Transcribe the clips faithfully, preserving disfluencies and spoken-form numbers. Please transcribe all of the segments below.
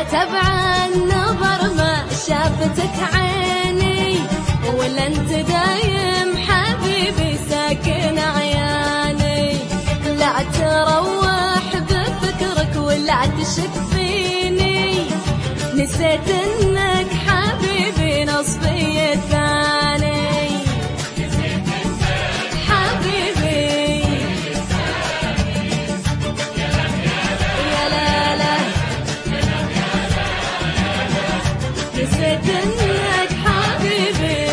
العتب عن نظر ما شافتك عيني، ولا انت دايم حبيبي ساكن عياني. لا تروح بفكرك ولا تشك فيني، نسيت انك حبيبي نصبي الثاني. نسيت انك حبيبي.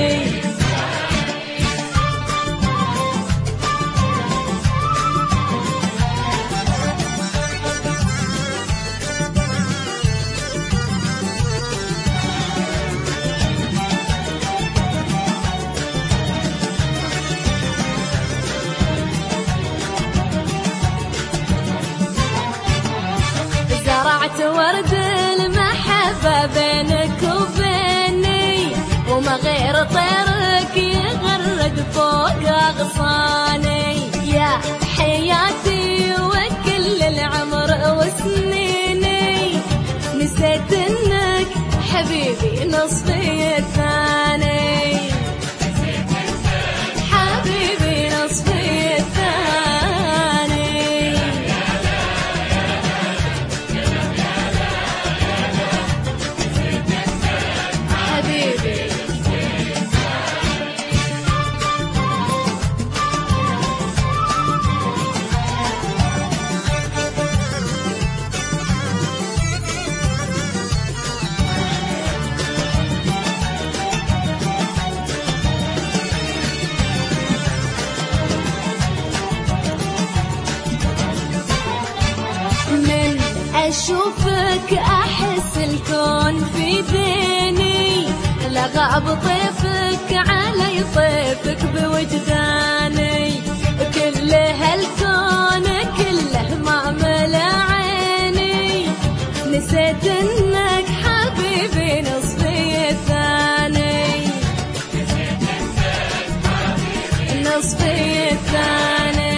زرعت ورد المحبة بينك وبيني، وما غير طيرك يغرد فوق أغصاني. يا حياتي وكل العمر وسنيني، نسيت انك حبيبي نصفي الثاني. حبيبي نصفي الثاني. حبيبي من أشوفك أحس الكون في ذهني، لغاب طيفك علي طيفك بوجداني. كل هالكون كله ما ملا عيني، نسيت انك حبيبي نصفي الثاني. نصفي الثاني.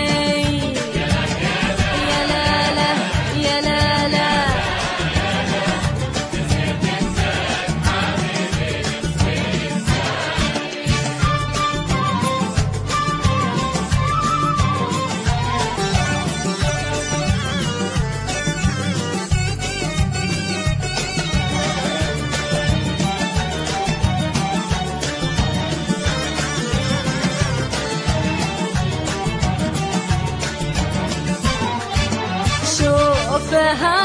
شوف